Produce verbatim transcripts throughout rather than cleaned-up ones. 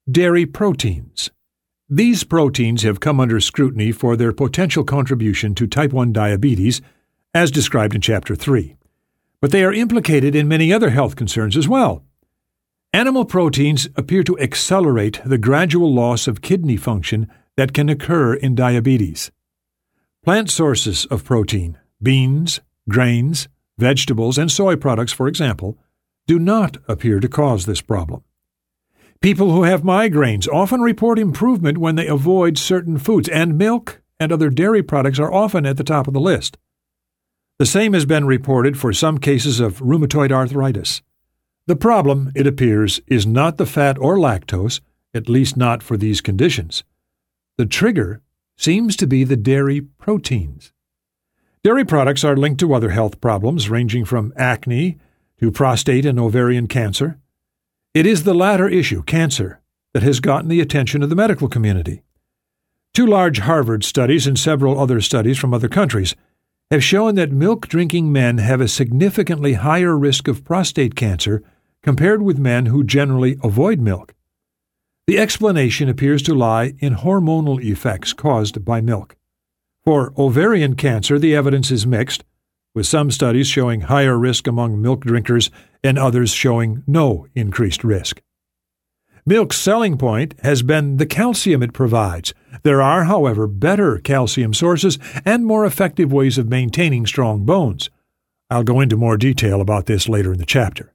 Dairy proteins. These proteins have come under scrutiny for their potential contribution to type one diabetes, as described in Chapter three. But they are implicated in many other health concerns as well. Animal proteins appear to accelerate the gradual loss of kidney function that can occur in diabetes. Plant sources of protein, beans, grains, vegetables, and soy products, for example, do not appear to cause this problem. People who have migraines often report improvement when they avoid certain foods, and milk and other dairy products are often at the top of the list. The same has been reported for some cases of rheumatoid arthritis. The problem, it appears, is not the fat or lactose, at least not for these conditions. The trigger seems to be the dairy proteins. Dairy products are linked to other health problems ranging from acne to prostate and ovarian cancer. It is the latter issue, cancer, that has gotten the attention of the medical community. Two large Harvard studies and several other studies from other countries have shown that milk-drinking men have a significantly higher risk of prostate cancer compared with men who generally avoid milk. The explanation appears to lie in hormonal effects caused by milk. For ovarian cancer, the evidence is mixed, with some studies showing higher risk among milk drinkers and others showing no increased risk. Milk's selling point has been the calcium it provides. There are, however, better calcium sources and more effective ways of maintaining strong bones. I'll go into more detail about this later in the chapter.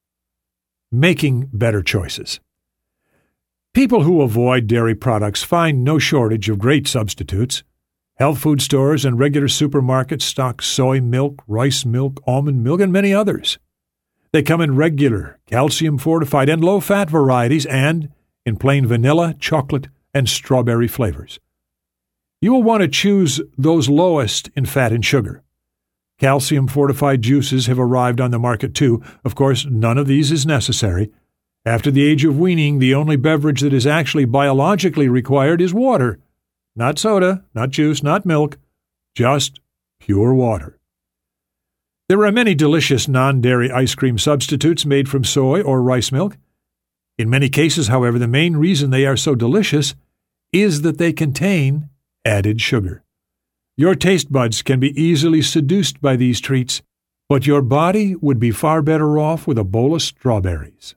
Making better choices. People who avoid dairy products find no shortage of great substitutes. Health food stores and regular supermarkets stock soy milk, rice milk, almond milk, and many others. They come in regular, calcium-fortified, and low-fat varieties and in plain vanilla, chocolate, and strawberry flavors. You will want to choose those lowest in fat and sugar. Calcium-fortified juices have arrived on the market too. Of course, none of these is necessary. After the age of weaning, the only beverage that is actually biologically required is water. Not soda, not juice, not milk, just pure water. There are many delicious non-dairy ice cream substitutes made from soy or rice milk. In many cases, however, the main reason they are so delicious is that they contain added sugar. Your taste buds can be easily seduced by these treats, but your body would be far better off with a bowl of strawberries.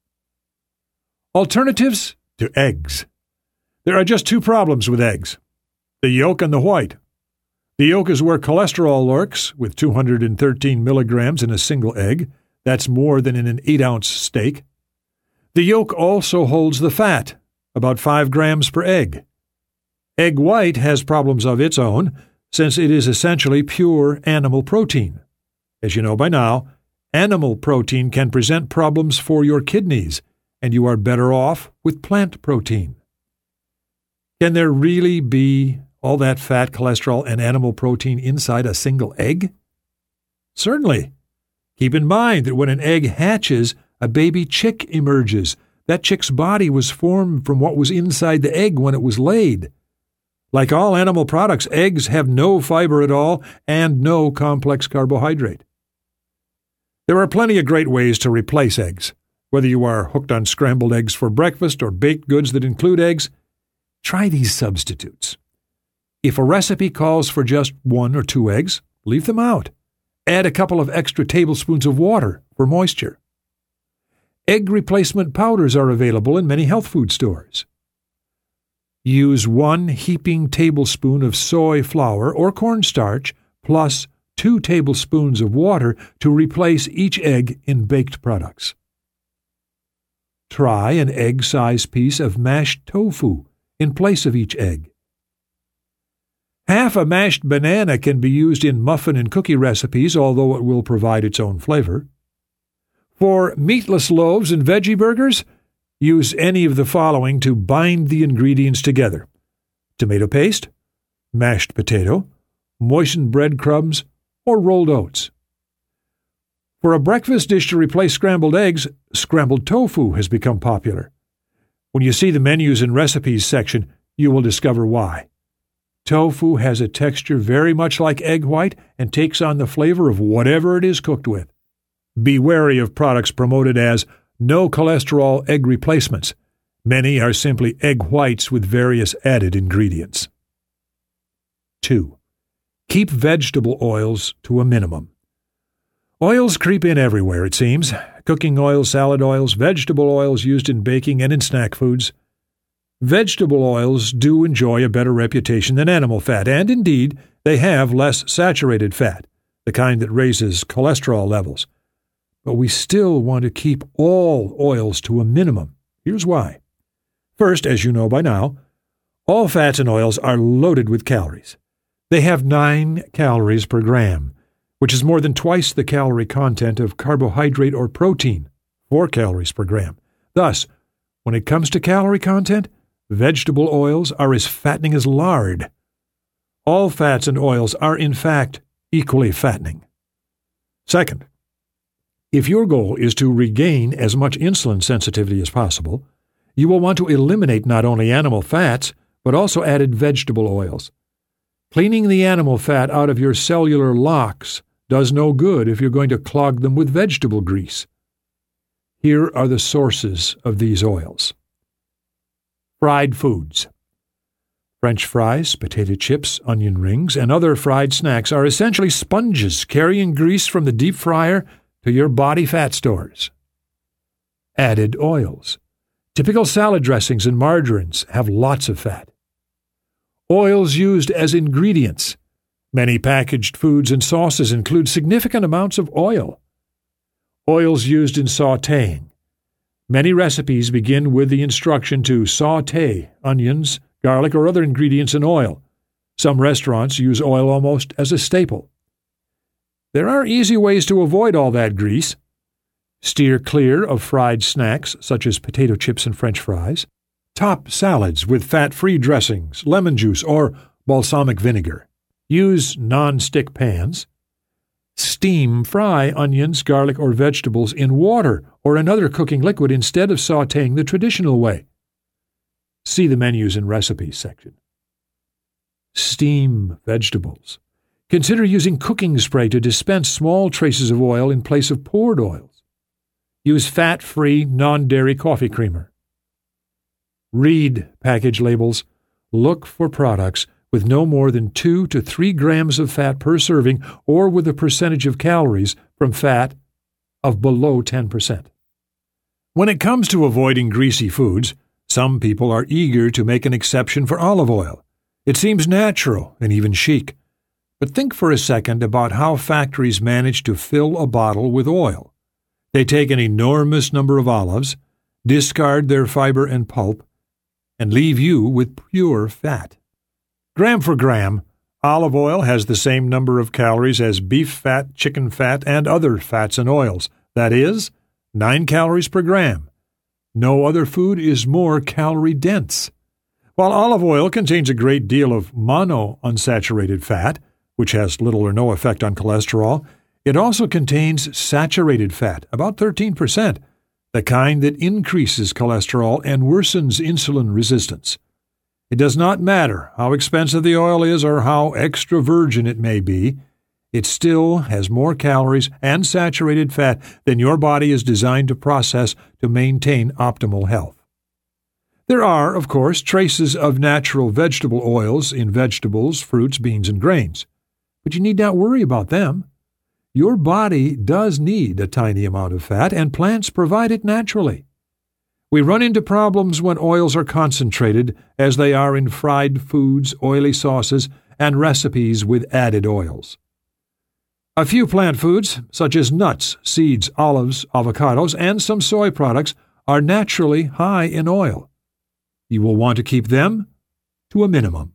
Alternatives to eggs. There are just two problems with eggs, the yolk and the white. The yolk is where cholesterol lurks, with two hundred thirteen milligrams in a single egg. That's more than in an eight-ounce steak. The yolk also holds the fat, about five grams per egg. Egg white has problems of its own, since it is essentially pure animal protein. As you know by now, animal protein can present problems for your kidneys, and you are better off with plant protein. Can there really be all that fat, cholesterol, and animal protein inside a single egg? Certainly. Keep in mind that when an egg hatches, a baby chick emerges. That chick's body was formed from what was inside the egg when it was laid. Like all animal products, eggs have no fiber at all and no complex carbohydrate. There are plenty of great ways to replace eggs. Whether you are hooked on scrambled eggs for breakfast or baked goods that include eggs, try these substitutes. If a recipe calls for just one or two eggs, leave them out. Add a couple of extra tablespoons of water for moisture. Egg replacement powders are available in many health food stores. Use one heaping tablespoon of soy flour or cornstarch plus two tablespoons of water to replace each egg in baked products. Try an egg-sized piece of mashed tofu in place of each egg. Half a mashed banana can be used in muffin and cookie recipes, although it will provide its own flavor. For meatless loaves and veggie burgers, use any of the following to bind the ingredients together: tomato paste, mashed potato, moistened breadcrumbs, or rolled oats. For a breakfast dish to replace scrambled eggs, scrambled tofu has become popular. When you see the menus and recipes section, you will discover why. Tofu has a texture very much like egg white and takes on the flavor of whatever it is cooked with. Be wary of products promoted as no cholesterol egg replacements. Many are simply egg whites with various added ingredients. two. Keep vegetable oils to a minimum. Oils creep in everywhere, it seems. Cooking oils, salad oils, vegetable oils used in baking and in snack foods. Vegetable oils do enjoy a better reputation than animal fat, and indeed, they have less saturated fat, the kind that raises cholesterol levels. But we still want to keep all oils to a minimum. Here's why. First, as you know by now, all fats and oils are loaded with calories. They have nine calories per gram, which is more than twice the calorie content of carbohydrate or protein, four calories per gram. Thus, when it comes to calorie content, vegetable oils are as fattening as lard. All fats and oils are, in fact, equally fattening. Second, if your goal is to regain as much insulin sensitivity as possible, you will want to eliminate not only animal fats, but also added vegetable oils. Cleaning the animal fat out of your cellular locks does no good if you're going to clog them with vegetable grease. Here are the sources of these oils. Fried foods. French fries, potato chips, onion rings, and other fried snacks are essentially sponges carrying grease from the deep fryer to your body fat stores. Added oils. Typical salad dressings and margarines have lots of fat. Oils used as ingredients. Many packaged foods and sauces include significant amounts of oil. Oils used in sautéing. Many recipes begin with the instruction to sauté onions, garlic, or other ingredients in oil. Some restaurants use oil almost as a staple. There are easy ways to avoid all that grease. Steer clear of fried snacks such as potato chips and French fries. Top salads with fat-free dressings, lemon juice, or balsamic vinegar. Use non-stick pans. Steam fry onions, garlic, or vegetables in water or another cooking liquid instead of sautéing the traditional way. See the menus and recipes section. Steam vegetables. Consider using cooking spray to dispense small traces of oil in place of poured oils. Use fat-free, non-dairy coffee creamer. Read package labels. Look for products with no more than two to three grams of fat per serving or with a percentage of calories from fat of below ten percent. When it comes to avoiding greasy foods, some people are eager to make an exception for olive oil. It seems natural and even chic. But think for a second about how factories manage to fill a bottle with oil. They take an enormous number of olives, discard their fiber and pulp, and leave you with pure fat. Gram for gram, olive oil has the same number of calories as beef fat, chicken fat, and other fats and oils. That is, nine calories per gram. No other food is more calorie-dense. While olive oil contains a great deal of monounsaturated fat, which has little or no effect on cholesterol, it also contains saturated fat, about thirteen percent, the kind that increases cholesterol and worsens insulin resistance. It does not matter how expensive the oil is or how extra virgin it may be, it still has more calories and saturated fat than your body is designed to process to maintain optimal health. There are, of course, traces of natural vegetable oils in vegetables, fruits, beans, and grains. But you need not worry about them. Your body does need a tiny amount of fat, and plants provide it naturally. We run into problems when oils are concentrated, as they are in fried foods, oily sauces, and recipes with added oils. A few plant foods, such as nuts, seeds, olives, avocados, and some soy products, are naturally high in oil. You will want to keep them to a minimum.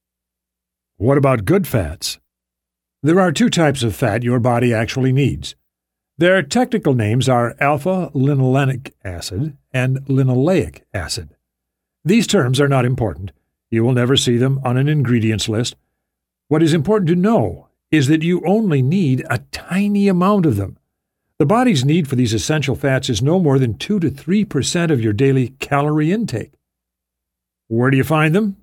What about good fats? There are two types of fat your body actually needs. Their technical names are alpha-linolenic acid and linoleic acid. These terms are not important. You will never see them on an ingredients list. What is important to know is that you only need a tiny amount of them. The body's need for these essential fats is no more than two to three percent of your daily calorie intake. Where do you find them?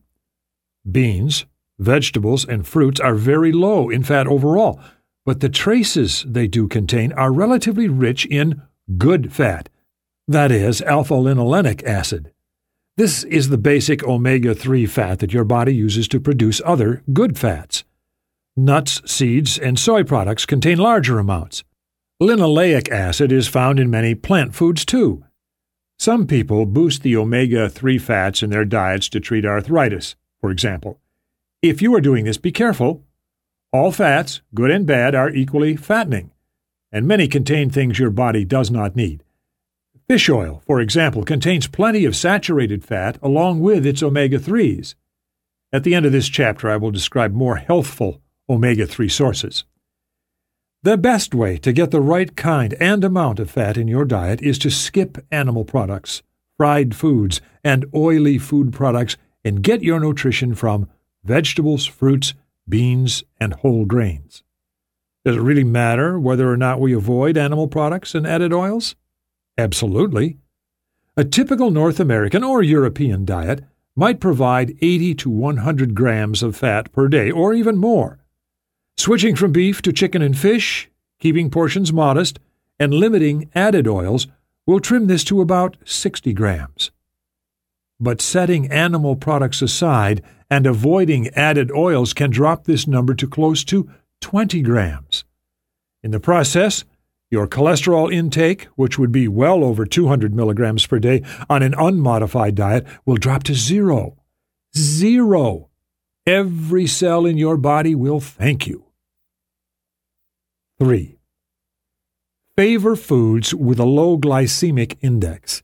Beans, vegetables, and fruits are very low in fat overall, but the traces they do contain are relatively rich in good fat, that is, alpha-linolenic acid. This is the basic omega three fat that your body uses to produce other good fats. Nuts, seeds, and soy products contain larger amounts. Linoleic acid is found in many plant foods too. Some people boost the omega three fats in their diets to treat arthritis, for example. If you are doing this, be careful. All fats, good and bad, are equally fattening, and many contain things your body does not need. Fish oil, for example, contains plenty of saturated fat along with its omega threes. At the end of this chapter, I will describe more healthful omega three sources. The best way to get the right kind and amount of fat in your diet is to skip animal products, fried foods, and oily food products and get your nutrition from vegetables, fruits, beans, and whole grains. Does it really matter whether or not we avoid animal products and added oils? Absolutely. A typical North American or European diet might provide eighty to one hundred grams of fat per day, or even more. Switching from beef to chicken and fish, keeping portions modest, and limiting added oils will trim this to about sixty grams. But setting animal products aside and avoiding added oils can drop this number to close to twenty grams. In the process, your cholesterol intake, which would be well over two hundred milligrams per day on an unmodified diet, will drop to zero. Zero. Every cell in your body will thank you. three. Favor foods with a low glycemic index.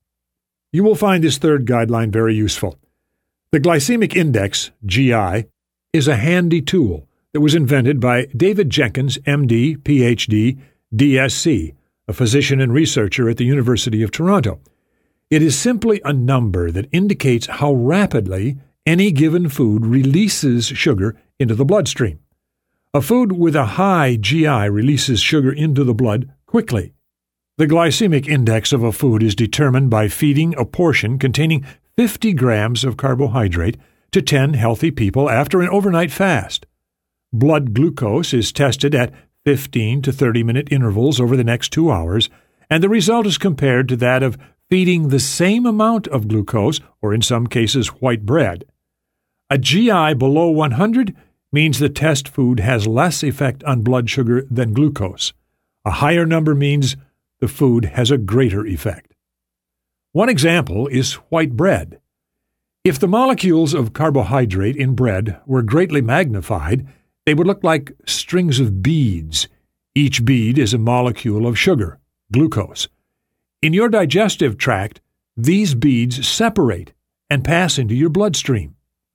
You will find this third guideline very useful. The glycemic index, G I, is a handy tool that was invented by David Jenkins, M D, P H D, D S C, a physician and researcher at the University of Toronto. It is simply a number that indicates how rapidly any given food releases sugar into the bloodstream. A food with a high G I releases sugar into the blood quickly. The glycemic index of a food is determined by feeding a portion containing fifty grams of carbohydrate to ten healthy people after an overnight fast. Blood glucose is tested at fifteen to thirty minute intervals over the next two hours, and the result is compared to that of feeding the same amount of glucose, or in some cases white bread. A G I below one hundred means the test food has less effect on blood sugar than glucose. A higher number means the food has a greater effect. One example is white bread. If the molecules of carbohydrate in bread were greatly magnified, they would look like strings of beads. Each bead is a molecule of sugar, glucose. In your digestive tract, these beads separate and pass into your bloodstream.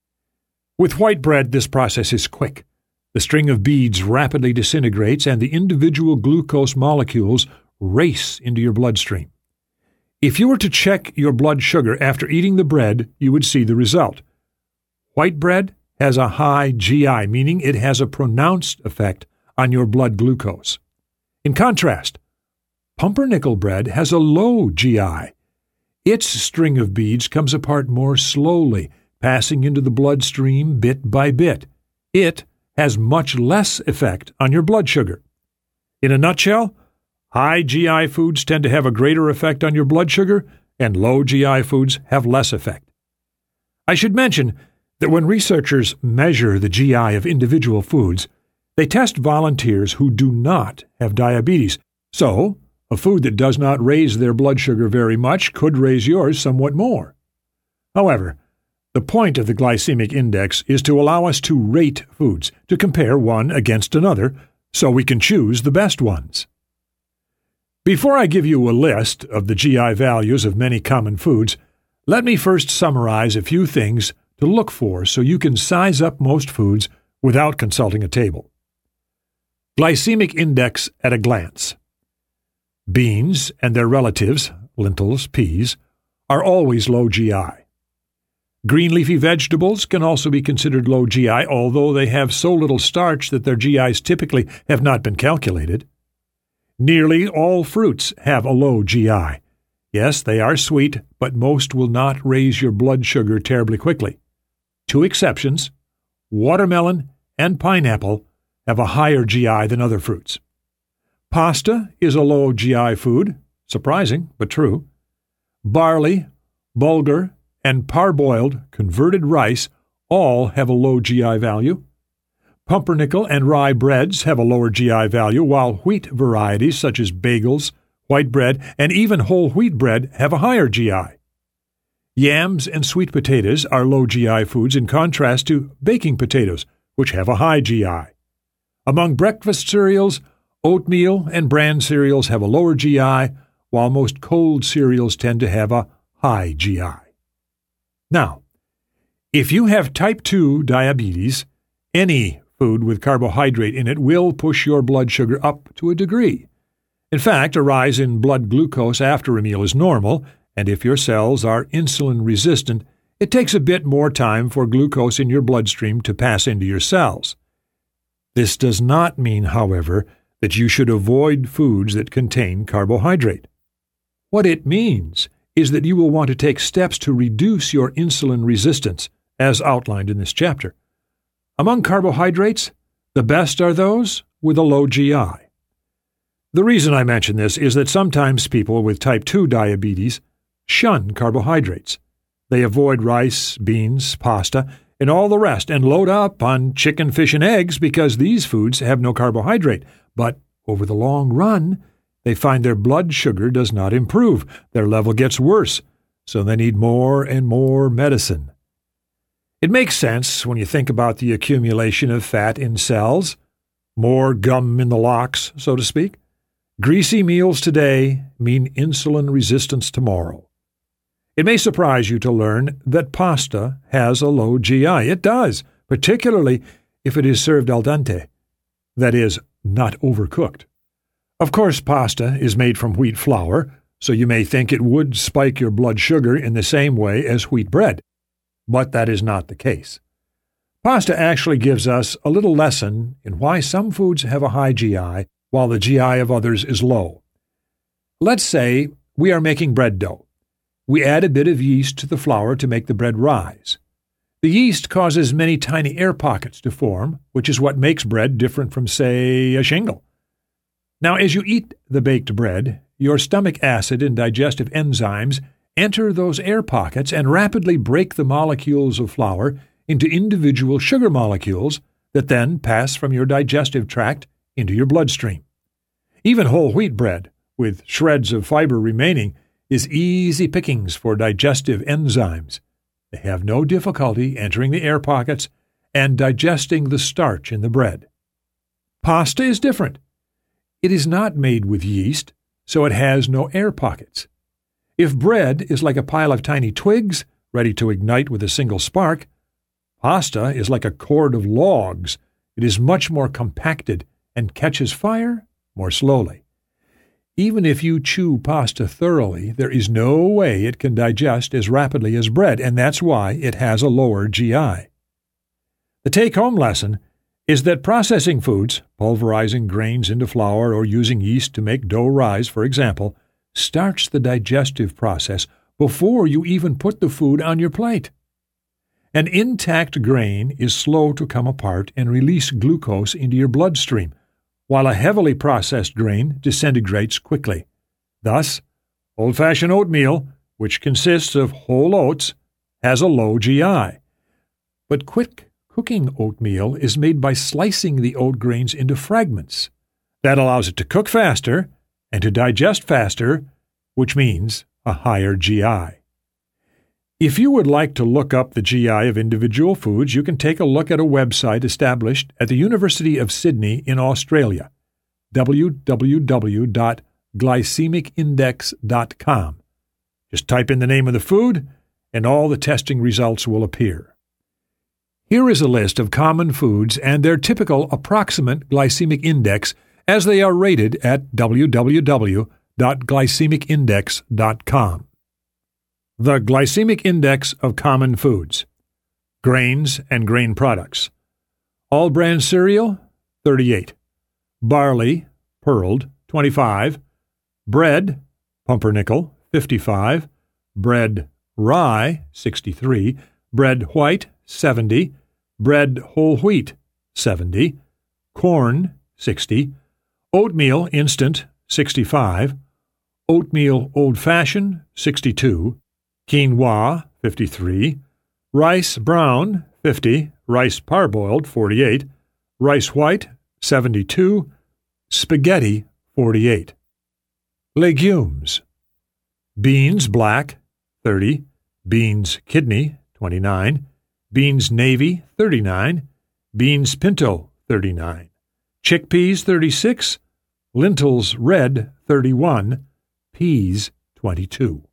With white bread, this process is quick. The string of beads rapidly disintegrates and the individual glucose molecules race into your bloodstream. If you were to check your blood sugar after eating the bread, you would see the result. White bread has a high G I, meaning it has a pronounced effect on your blood glucose. In contrast, pumpernickel bread has a low G I. Its string of beads comes apart more slowly, passing into the bloodstream bit by bit. It has much less effect on your blood sugar. In a nutshell, high G I foods tend to have a greater effect on your blood sugar, and low G I foods have less effect. I should mention that when researchers measure the G I of individual foods, they test volunteers who do not have diabetes. So, a food that does not raise their blood sugar very much could raise yours somewhat more. However, the point of the glycemic index is to allow us to rate foods, to compare one against another, so we can choose the best ones. Before I give you a list of the G I values of many common foods, let me first summarize a few things to look for so you can size up most foods without consulting a table. Glycemic index at a glance. Beans and their relatives, lentils, peas, are always low G I. Green leafy vegetables can also be considered low G I, although they have so little starch that their G Is typically have not been calculated. Nearly all fruits have a low G I. Yes, they are sweet, but most will not raise your blood sugar terribly quickly. Two exceptions, watermelon and pineapple, have a higher G I than other fruits. Pasta is a low G I food, surprising but true. Barley, bulgur, and parboiled converted rice all have a low G I value. Pumpernickel and rye breads have a lower G I value, while wheat varieties such as bagels, white bread, and even whole wheat bread have a higher G I. Yams and sweet potatoes are low G I foods in contrast to baking potatoes, which have a high G I. Among breakfast cereals, oatmeal and bran cereals have a lower G I, while most cold cereals tend to have a high G I. Now, if you have type two diabetes, any food with carbohydrate in it will push your blood sugar up to a degree. In fact, a rise in blood glucose after a meal is normal, and if your cells are insulin-resistant, it takes a bit more time for glucose in your bloodstream to pass into your cells. This does not mean, however, that you should avoid foods that contain carbohydrate. What it means is that you will want to take steps to reduce your insulin resistance, as outlined in this chapter. Among carbohydrates, the best are those with a low G I. The reason I mention this is that sometimes people with type two diabetes shun carbohydrates. They avoid rice, beans, pasta, and all the rest, and load up on chicken, fish, and eggs because these foods have no carbohydrate. But over the long run, they find their blood sugar does not improve. Their level gets worse, so they need more and more medicine. It makes sense when you think about the accumulation of fat in cells, more gum in the locks, so to speak. Greasy meals today mean insulin resistance tomorrow. It may surprise you to learn that pasta has a low G I. It does, particularly if it is served al dente, that is, not overcooked. Of course, pasta is made from wheat flour, so you may think it would spike your blood sugar in the same way as wheat bread. But that is not the case. Pasta actually gives us a little lesson in why some foods have a high G I while the G I of others is low. Let's say we are making bread dough. We add a bit of yeast to the flour to make the bread rise. The yeast causes many tiny air pockets to form, which is what makes bread different from, say, a shingle. Now, as you eat the baked bread, your stomach acid and digestive enzymes enter those air pockets and rapidly break the molecules of flour into individual sugar molecules that then pass from your digestive tract into your bloodstream. Even whole wheat bread, with shreds of fiber remaining, is easy pickings for digestive enzymes. They have no difficulty entering the air pockets and digesting the starch in the bread. Pasta is different. It is not made with yeast, so it has no air pockets. If bread is like a pile of tiny twigs, ready to ignite with a single spark, pasta is like a cord of logs. It is much more compacted and catches fire more slowly. Even if you chew pasta thoroughly, there is no way it can digest as rapidly as bread, and that's why it has a lower G I. The take-home lesson is that processing foods, pulverizing grains into flour or using yeast to make dough rise, for example, starts the digestive process before you even put the food on your plate. An intact grain is slow to come apart and release glucose into your bloodstream, while a heavily processed grain disintegrates quickly. Thus, old-fashioned oatmeal, which consists of whole oats, has a low G I. But quick cooking oatmeal is made by slicing the oat grains into fragments. That allows it to cook faster and to digest faster, which means a higher G I. If you would like to look up the G I of individual foods, you can take a look at a website established at the University of Sydney in Australia, w w w dot glycemic index dot com. Just type in the name of the food, and all the testing results will appear. Here is a list of common foods and their typical approximate glycemic index as they are rated at w w w dot glycemic index dot com. The glycemic index of common foods. Grains and grain products. All bran cereal, thirty-eight. Barley, pearled, twenty-five. Bread, pumpernickel, fifty-five. Bread rye, sixty-three. Bread white, seventy. Bread whole wheat, seventy. Corn, sixty. Oatmeal instant, sixty-five. Oatmeal old-fashioned, sixty-two. Quinoa, fifty-three, rice brown, fifty, rice parboiled, forty-eight, rice white, seventy-two, spaghetti, forty-eight. Legumes: beans black, thirty, beans kidney, twenty-nine, beans navy, thirty-nine, beans pinto, thirty-nine, chickpeas, thirty-six, lentils red, thirty-one, peas, twenty-two.